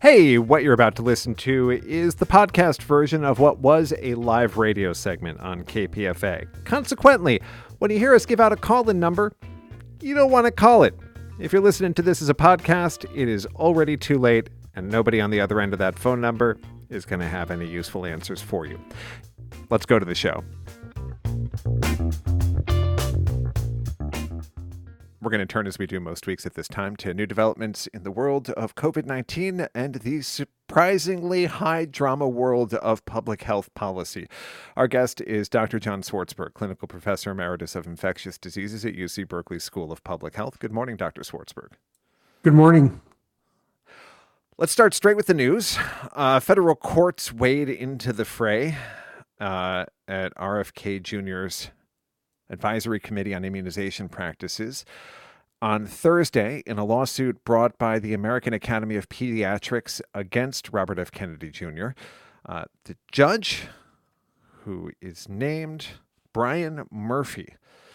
Hey, what you're about to listen to is the podcast version of what was a live radio segment on KPFA. Consequently, when you hear us give out a call-in number, you don't want to call it. If you're listening to this as a podcast, it is already too late, and nobody on the other end of that phone number is going to have any useful answers for you. Let's go to the show. We're going to turn, as we do most weeks at this time, to new developments in the world of COVID-19 and the surprisingly high drama world of public health policy. Our guest is Dr. John Swartzberg, Clinical Professor Emeritus of Infectious Diseases at UC Berkeley School of Public Health. Good morning, Dr. Swartzberg. Good morning. Let's start straight with the news. Federal courts wade into the fray at RFK Jr.'s Advisory Committee on Immunization Practices on Thursday in a lawsuit brought by the American Academy of Pediatrics against Robert F. Kennedy Jr. The judge, who is named Brian Murphy,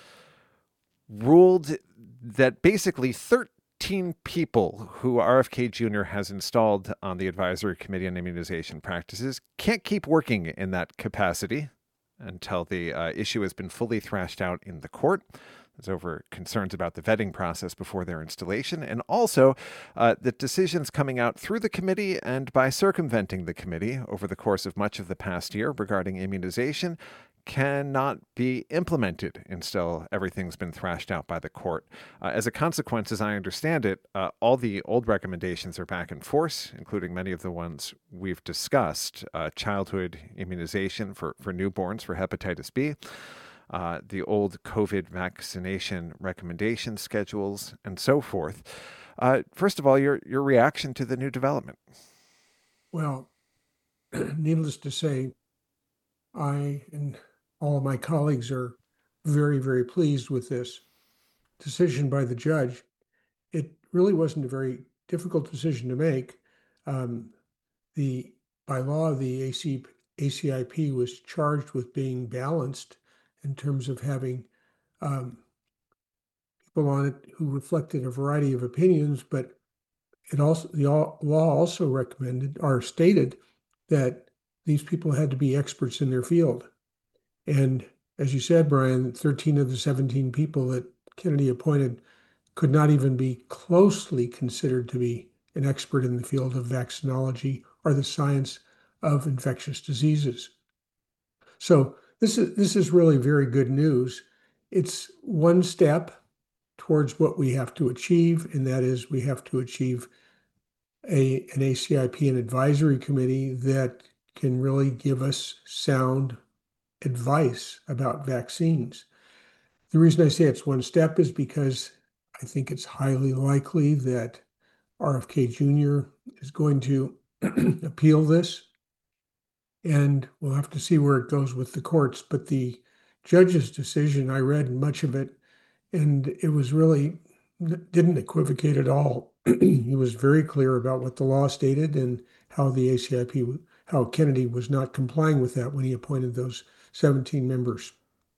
ruled that basically 13 people who RFK Jr. has installed on the Advisory Committee on Immunization Practices can't keep working in that capacity until the issue has been fully thrashed out in the court. There's over concerns about the vetting process before their installation, and also the decisions coming out through the committee and by circumventing the committee over the course of much of the past year regarding immunization cannot be implemented until everything's been thrashed out by the court. As a consequence, as I understand it, all the old recommendations are back in force, including many of the ones we've discussed. Childhood immunization for newborns for hepatitis B, the old COVID vaccination recommendation schedules, and so forth. First of all, your reaction to the new development. Well, needless to say, I and all of my colleagues are very, very pleased with this decision by the judge. It really wasn't a very difficult decision to make. By law, the ACIP was charged with being balanced in terms of having people on it who reflected a variety of opinions, but the law also recommended or stated that these people had to be experts in their field. And as you said, Brian, 13 of the 17 people that Kennedy appointed could not even be closely considered to be an expert in the field of vaccinology or the science of infectious diseases. So this is really very good news. It's one step towards what we have to achieve, and that is we have to achieve an ACIP, an advisory committee that can really give us sound advice about vaccines. The reason I say it's one step is because I think it's highly likely that RFK Jr. is going to appeal this, and we'll have to see where it goes with the courts. But the judge's decision, I read much of it, and it was really didn't equivocate at all. He was very clear about what the law stated and how the ACIP, how Kennedy was not complying with that when he appointed those 17 members.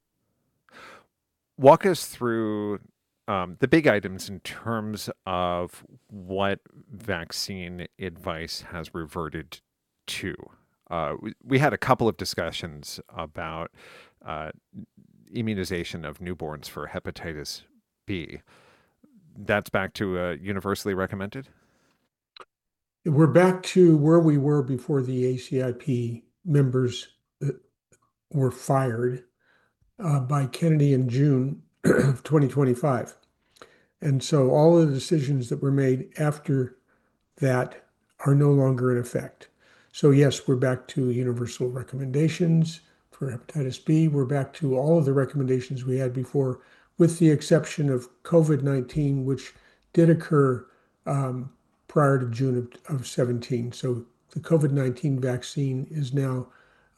Walk us through the big items in terms of what vaccine advice has reverted to. We had a couple of discussions about immunization of newborns for hepatitis B. That's back to universally recommended? We're back to where we were before the ACIP members were fired by Kennedy in June of 2025. And so all of the decisions that were made after that are no longer in effect. So yes, we're back to universal recommendations for hepatitis B. We're back to all of the recommendations we had before, with the exception of COVID-19, which did occur prior to June of 17. So the COVID-19 vaccine is now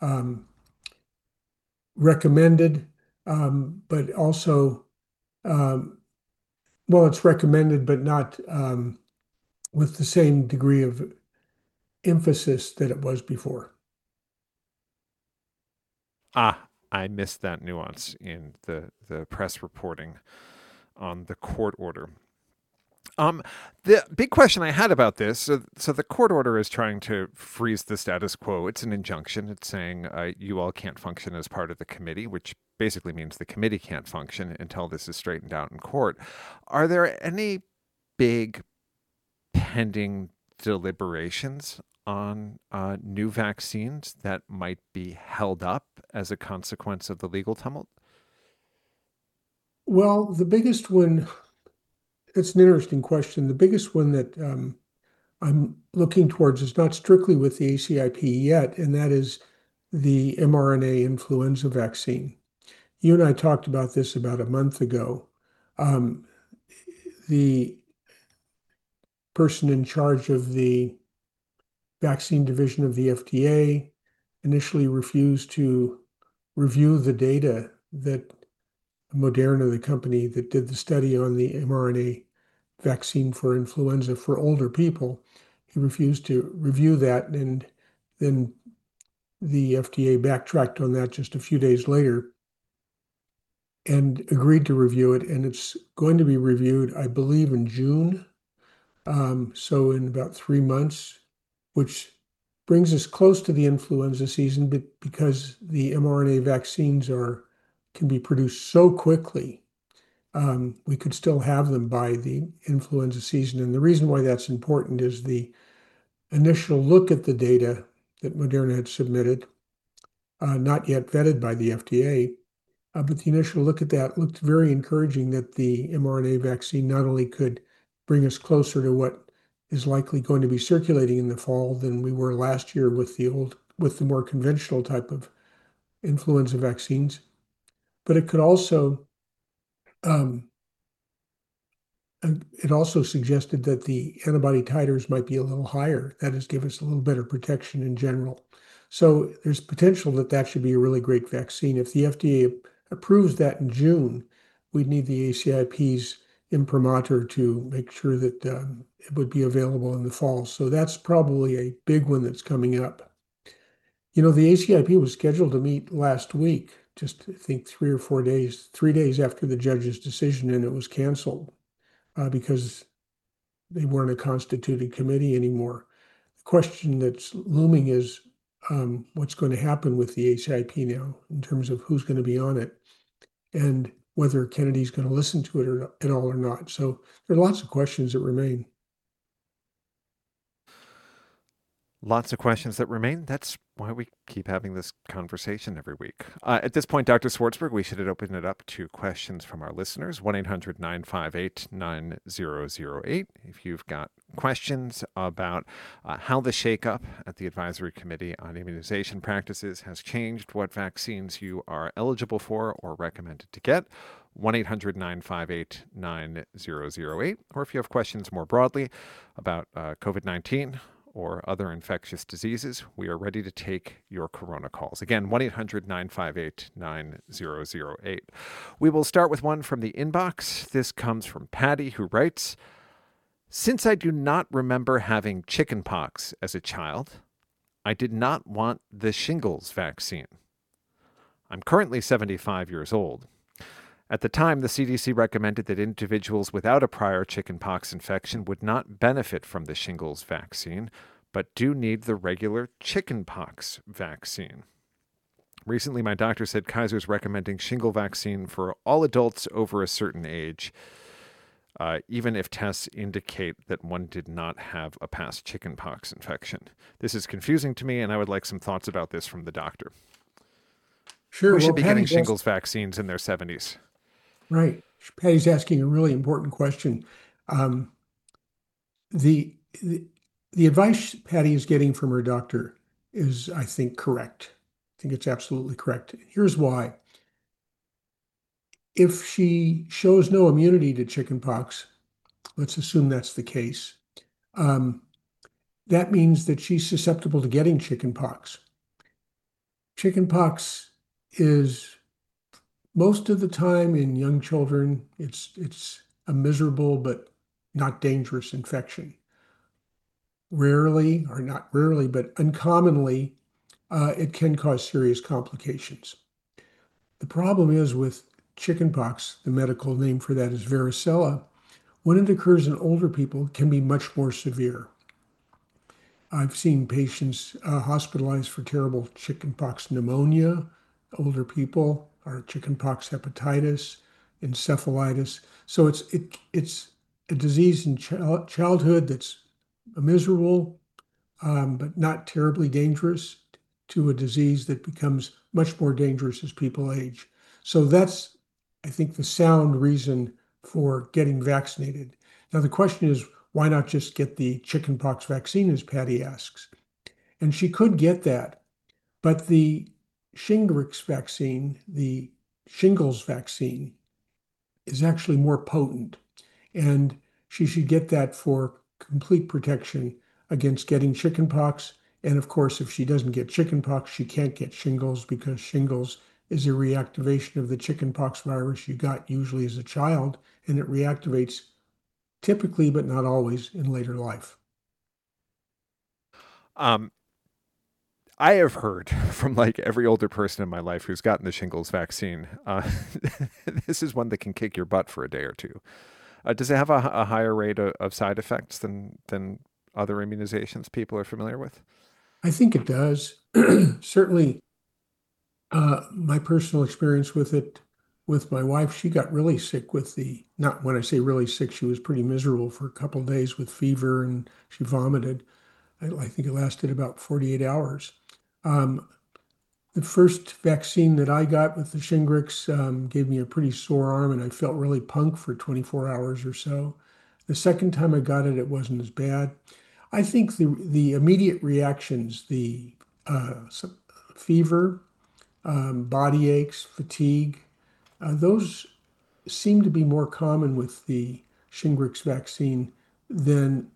recommended, but also, it's recommended, but not with the same degree of emphasis that it was before. I missed that nuance in the press reporting on the court order. Um, the big question I had about this, so the court order is trying to freeze the status quo. It's an injunction. It's saying you all can't function as part of the committee, which basically means the committee can't function until this is straightened out in court. Are there any big pending deliberations on new vaccines that might be held up as a consequence of the legal tumult? Well, the biggest one, it's an interesting question. The biggest one that I'm looking towards is not strictly with the ACIP yet, and that is the mRNA influenza vaccine. You and I talked about this about a month ago. Um, the person in charge of the vaccine division of the FDA initially refused to review the data that Moderna, the company that did the study on the mRNA vaccine for influenza for older people, he refused to review that. And then the FDA backtracked on that just a few days later and agreed to review it. And it's going to be reviewed, I believe, in June. So in about 3 months, which brings us close to the influenza season, but because the mRNA vaccines can be produced so quickly, we could still have them by the influenza season. And the reason why that's important is the initial look at the data that Moderna had submitted, not yet vetted by the FDA, but the initial look at that looked very encouraging that the mRNA vaccine not only could bring us closer to what is likely going to be circulating in the fall than we were last year with the more conventional type of influenza vaccines, but um, it also suggested that the antibody titers might be a little higher. That is, give us a little better protection in general. So there's potential that that should be a really great vaccine. If the FDA approves that in June, we'd need the ACIP's imprimatur to make sure that it would be available in the fall. So that's probably a big one that's coming up. You know, the ACIP was scheduled to meet last week, just I think 3 or 4 days, 3 days after the judge's decision, and it was canceled because they weren't a constituted committee anymore. The question that's looming is what's going to happen with the ACIP now in terms of who's going to be on it and whether Kennedy's going to listen to it at all or not. So there are lots of questions that remain. Lots of questions that remain. That's why we keep having this conversation every week. At this point, Dr. Swartzberg, we should open it up to questions from our listeners. 1 800 958 9008. If you've got questions about how the shakeup at the Advisory Committee on Immunization Practices has changed what vaccines you are eligible for or recommended to get, 1 800 958 9008. Or if you have questions more broadly about COVID 19 or other infectious diseases, we are ready to take your corona calls. Again, 1 800 958 9008. We will start with one from the inbox. This comes from Patty, who writes, since I do not remember having chickenpox as a child, I did not want the shingles vaccine. I'm currently 75 years old. At the time, the CDC recommended that individuals without a prior chickenpox infection would not benefit from the shingles vaccine, but do need the regular chickenpox vaccine. Recently, my doctor said Kaiser's recommending shingle vaccine for all adults over a certain age, even if tests indicate that one did not have a past chickenpox infection. This is confusing to me, and I would like some thoughts about this from the doctor. Sure. Who should be getting shingles vaccines in their 70s? Right. Patty's asking a really important question. Um, the, the the advice Patty is getting from her doctor is, I think, correct. I think it's absolutely correct. Here's why. If she shows no immunity to chickenpox, let's assume that's the case, um, that means that she's susceptible to getting chickenpox. Chickenpox is most of the time in young children, it's a miserable but not dangerous infection. Rarely, or not rarely, but uncommonly, it can cause serious complications. The problem is with chickenpox, the medical name for that is varicella. When it occurs in older people, it can be much more severe. I've seen patients hospitalized for terrible chickenpox pneumonia, older people, or chickenpox hepatitis, encephalitis. So it's a disease in childhood that's miserable, but not terribly dangerous, to a disease that becomes much more dangerous as people age. So that's, I think, the sound reason for getting vaccinated. Now, the question is, why not just get the chickenpox vaccine, as Patty asks? And she could get that, but the Shingrix vaccine, the shingles vaccine, is actually more potent. And she should get that for complete protection against getting chickenpox. And of course, if she doesn't get chickenpox, she can't get shingles, because shingles is a reactivation of the chickenpox virus you got usually as a child, and it reactivates typically, but not always, in later life. Um, I have heard from like every older person in my life who's gotten the shingles vaccine. This is one that can kick your butt for a day or two. Does it have a higher rate of side effects than other immunizations people are familiar with? I think it does. Certainly, my personal experience with it, with my wife, she got really sick with the, not when I say really sick, she was pretty miserable for a couple of days with fever, and she vomited. I think it lasted about 48 hours. Um, the first vaccine that I got with the Shingrix gave me a pretty sore arm, and I felt really punk for 24 hours or so. The second time I got it, it wasn't as bad. I think the immediate reactions, the fever, body aches, fatigue, those seem to be more common with the Shingrix vaccine than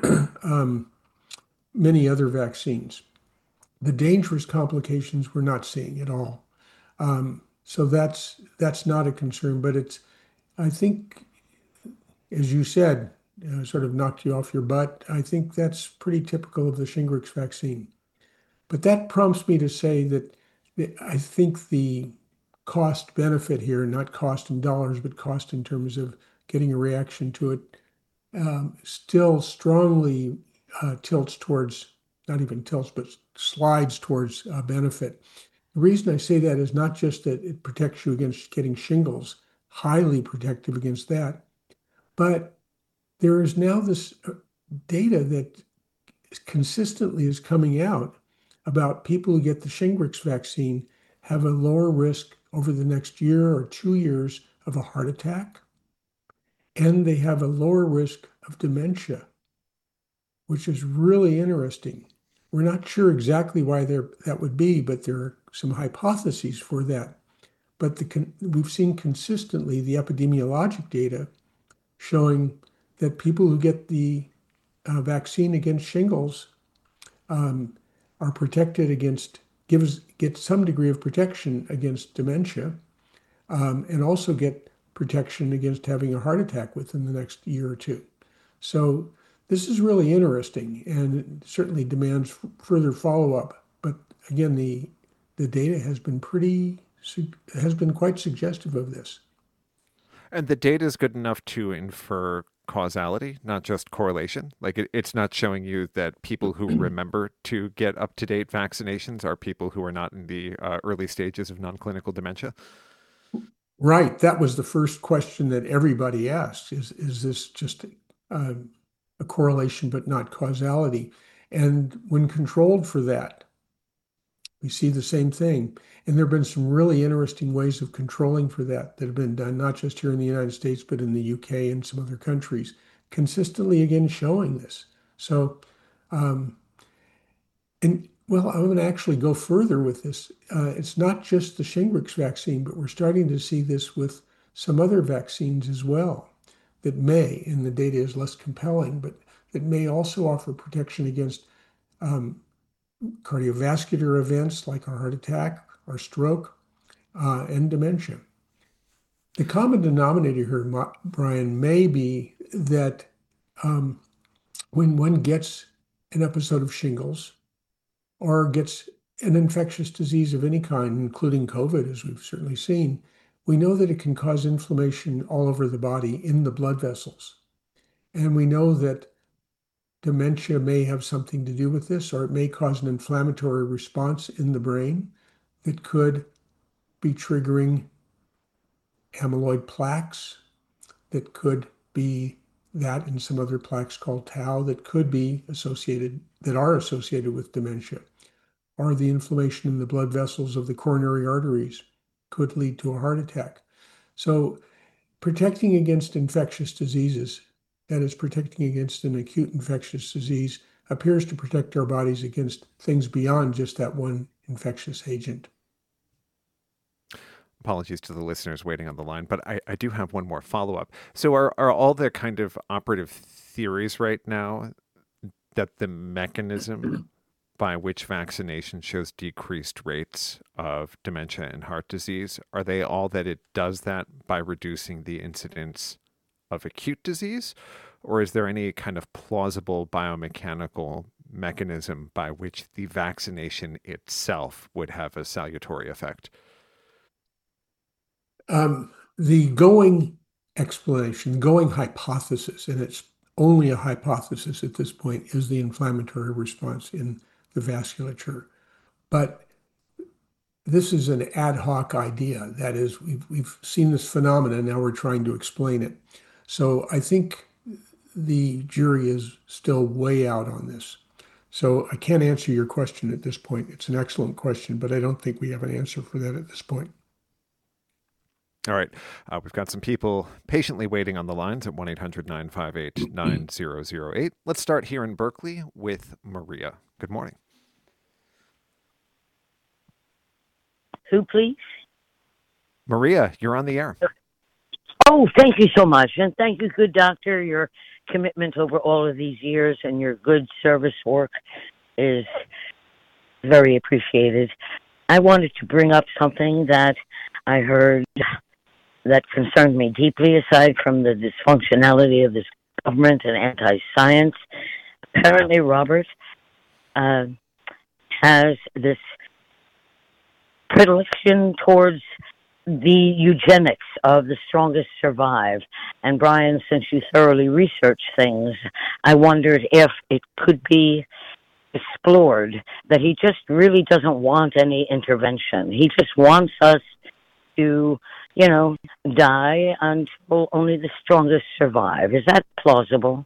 many other vaccines. The dangerous complications we're not seeing at all. So that's not a concern, but it's, I think, as you said, sort of knocked you off your butt. I think that's pretty typical of the Shingrix vaccine. But that prompts me to say that I think the cost benefit here, not cost in dollars, but cost in terms of getting a reaction to it, still strongly tilts towards, not even tilts, but slides towards benefit. The reason I say that is not just that it protects you against getting shingles, highly protective against that, but there is now this data that consistently is coming out about people who get the Shingrix vaccine have a lower risk over the next year or 2 years of a heart attack, and they have a lower risk of dementia, which is really interesting. We're not sure exactly why that would be, but there are some hypotheses for that. But we've seen consistently the epidemiologic data showing that people who get the vaccine against shingles are protected against, get some degree of protection against dementia, and also get protection against having a heart attack within the next year or two. So this is really interesting, and it certainly demands further follow-up. But again, the data has been quite suggestive of this. And the data is good enough to infer causality, not just correlation. Like it's not showing you that people who remember to get up to date vaccinations are people who are not in the early stages of non clinical dementia. Right. That was the first question that everybody asked. Is this just a correlation but not causality? And when controlled for that, we see the same thing. And there have been some really interesting ways of controlling for that have been done, not just here in the United States, but in the UK and some other countries, consistently again showing this. So, and well, I'm going to actually go further with this. It's not just the Shingrix vaccine, but we're starting to see this with some other vaccines as well that may, and the data is less compelling, but that may also offer protection against cardiovascular events like a heart attack or stroke and dementia. The common denominator here, Brian, may be that when one gets an episode of shingles or gets an infectious disease of any kind, including COVID, as we've certainly seen, we know that it can cause inflammation all over the body in the blood vessels. And we know that dementia may have something to do with this, or it may cause an inflammatory response in the brain that could be triggering amyloid plaques, that could be that and some other plaques called tau that could be associated, that are associated with dementia, or the inflammation in the blood vessels of the coronary arteries could lead to a heart attack. So protecting against infectious diseases, that is, protecting against an acute infectious disease, appears to protect our bodies against things beyond just that one infectious agent. Apologies to the listeners waiting on the line, but I do have one more follow up. So, are all the kind of operative theories right now that the mechanism by which vaccination shows decreased rates of dementia and heart disease, are they all that it does that by reducing the incidence of acute disease? Or is there any kind of plausible biomechanical mechanism by which the vaccination itself would have a salutary effect? The going explanation, going hypothesis, and it's only a hypothesis at this point, is the inflammatory response in the vasculature. But this is an ad hoc idea. That is, we've seen this phenomenon, now we're trying to explain it. So I think the jury is still way out on this. So I can't answer your question at this point. It's an excellent question, but I don't think we have an answer for that at this point. All right. We've got some people patiently waiting on the lines at 1-800-958-9008. Let's start here in Berkeley with Maria. Good morning. Who, please? Maria, you're on the air. Oh, thank you so much. And thank you, good doctor. Your commitment over all of these years and your good service work is very appreciated. I wanted to bring up something that I heard that concerned me deeply, aside from the dysfunctionality of this government and anti-science. Apparently, Robert has this predilection towards the eugenics of the strongest survive. And Brian, since you thoroughly researched things, I wondered if it could be explored that he just really doesn't want any intervention. He just wants us to, die until only the strongest survive. Is that plausible?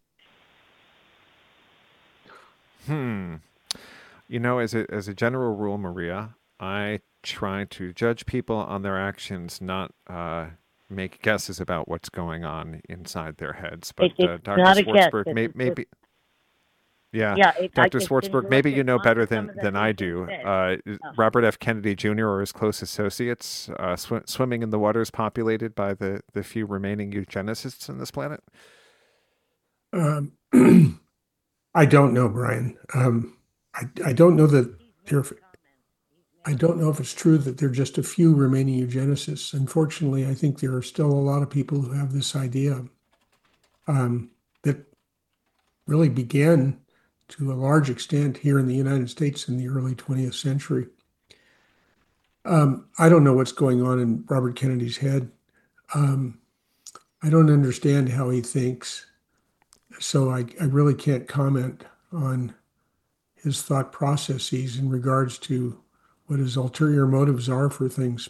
As a general rule, Maria, I try to judge people on their actions, not make guesses about what's going on inside their heads. But Dr. Swartzberg, maybe. Yeah, Dr. Swartzberg, maybe you know better than I do. Robert F. Kennedy Jr. or his close associates swimming in the waters populated by the few remaining eugenicists on this planet? I don't know, Brian. I don't know that I don't know if it's true that there are just a few remaining eugenicists. Unfortunately, I think there are still a lot of people who have this idea that really began to a large extent here in the United States in the early 20th century. I don't know what's going on in Robert Kennedy's head. I don't understand how he thinks, so I really can't comment on his thought processes in regards to what his ulterior motives are for things.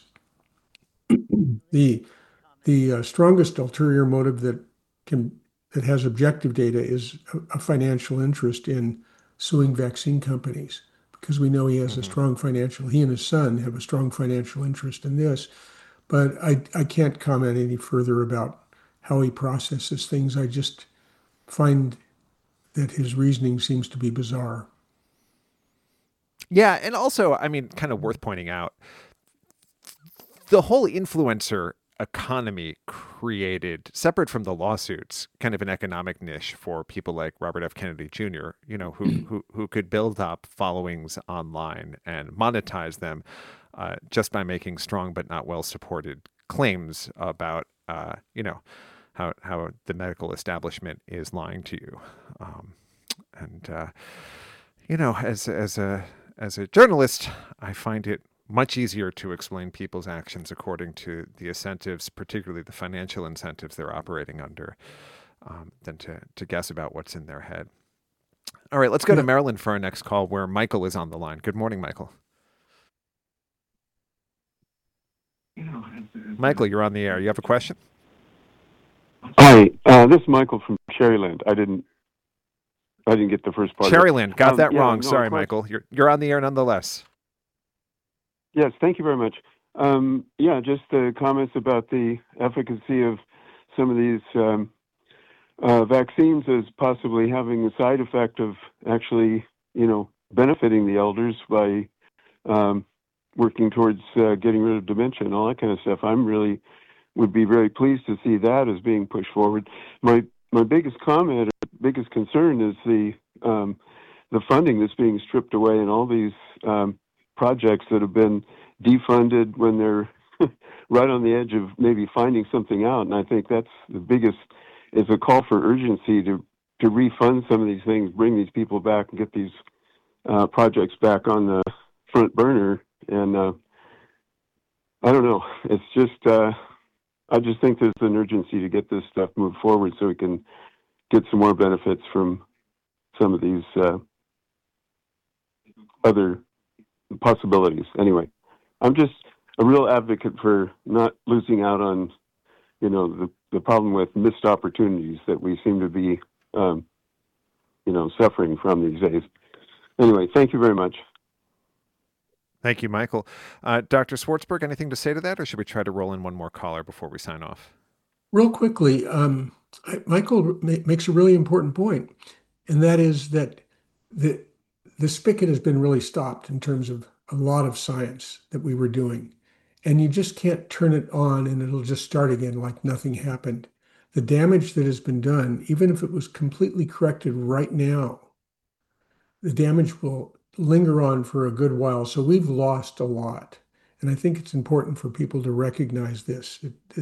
The strongest ulterior motive that has objective data is a financial interest in suing vaccine companies, because we know he has a strong he and his son have a strong financial interest in this. But I can't comment any further about how he processes things. I just find that his reasoning seems to be bizarre. Yeah, and also, kind of worth pointing out, the whole influencer economy created, separate from the lawsuits, kind of an economic niche for people like Robert F. Kennedy Jr., who could build up followings online and monetize them just by making strong but not well-supported claims about, how the medical establishment is lying to you. As a journalist, I find it much easier to explain people's actions according to the incentives, particularly the financial incentives they're operating under. than to guess about what's in their head. All right, let's go to Maryland for our next call, where Michael is on the line. Good morning, Michael. Michael, you're on the air. You have a question? Hi, this is Michael from Cherryland. I didn't get the first part. Cherryland, got that wrong. No, sorry, Michael. You're on the air nonetheless. Yes, thank you very much. Just the comments about the efficacy of some of these vaccines as possibly having the side effect of actually, benefiting the elders by working towards getting rid of dementia and all that kind of stuff. Would be very pleased to see that as being pushed forward. My biggest comment, or biggest concern, is the funding that's being stripped away, and all these projects that have been defunded when they're right on the edge of maybe finding something out. And I think that's the biggest, is a call for urgency to refund some of these things, bring these people back, and get these projects back on the front burner. And I don't know. It's just I just think there's an urgency to get this stuff moved forward so we can get some more benefits from some of these other possibilities. Anyway, I'm just a real advocate for not losing out on, the problem with missed opportunities that we seem to be, suffering from these days. Anyway, thank you very much. Thank you, Michael. Dr. Swartzberg, anything to say to that, or should we try to roll in one more caller before we sign off? Real quickly, Michael makes a really important point, and that is that the spigot has been really stopped in terms of a lot of science that we were doing. And you just can't turn it on and it'll just start again like nothing happened. The damage that has been done, even if it was completely corrected right now, the damage will linger on for a good while. So we've lost a lot. And I think it's important for people to recognize this.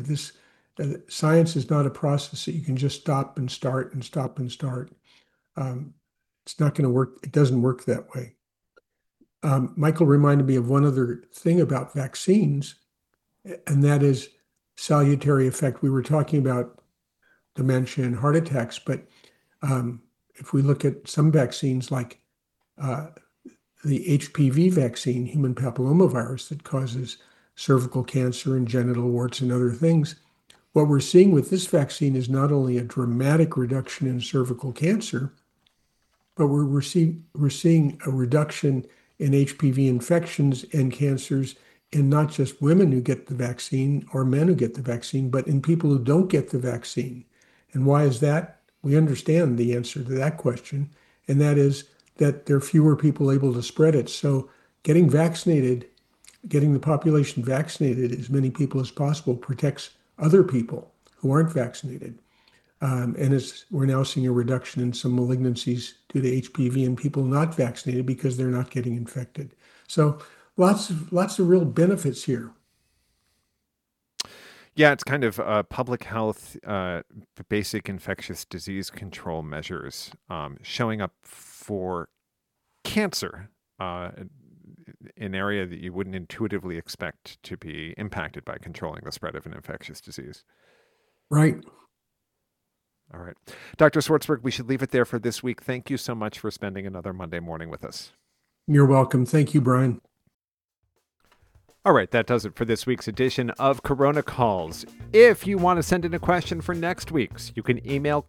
Science is not a process that you can just stop and start and stop and start. It's not going to work. It doesn't work that way. Michael reminded me of one other thing about vaccines, and that is salutary effect. We were talking about dementia and heart attacks, but if we look at some vaccines like the HPV vaccine, human papillomavirus, that causes cervical cancer and genital warts and other things, what we're seeing with this vaccine is not only a dramatic reduction in cervical cancer, but we're seeing a reduction in HPV infections and cancers in not just women who get the vaccine or men who get the vaccine, but in people who don't get the vaccine. And why is that? We understand the answer to that question, and that is that there are fewer people able to spread it. So getting vaccinated, getting the population vaccinated, as many people as possible, protects other people who aren't vaccinated. And we're now seeing a reduction in some malignancies due to HPV in people not vaccinated because they're not getting infected. So lots of real benefits here. Yeah, it's kind of public health, basic infectious disease control measures showing up for cancer, an area that you wouldn't intuitively expect to be impacted by controlling the spread of an infectious disease. Right. All right. Dr. Swartzberg, we should leave it there for this week. Thank you so much for spending another Monday morning with us. You're welcome. Thank you, Brian. All right, that does it for this week's edition of Corona Calls. If you want to send in a question for next week's, you can email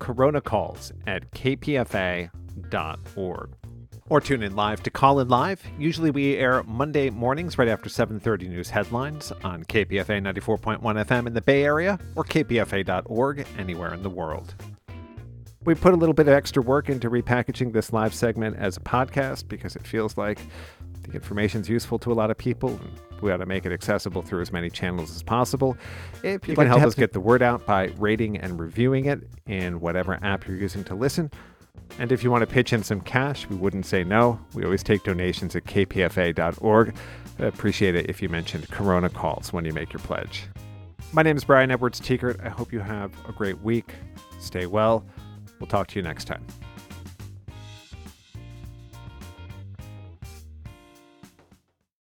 coronacalls@kpfa.org. Or tune in live to Call In Live. Usually we air Monday mornings right after 7:30 news headlines on KPFA 94.1 FM in the Bay Area or kpfa.org anywhere in the world. We put a little bit of extra work into repackaging this live segment as a podcast because it feels like the information is useful to a lot of people, and we ought to make it accessible through as many channels as possible. If you'd like to help us get the word out by rating and reviewing it in whatever app you're using to listen, and if you want to pitch in some cash, we wouldn't say no. We always take donations at kpfa.org. I appreciate it if you mentioned Corona Calls when you make your pledge. My name is Brian Edwards Teekert. I hope you have a great week. Stay well. We'll talk to you next time.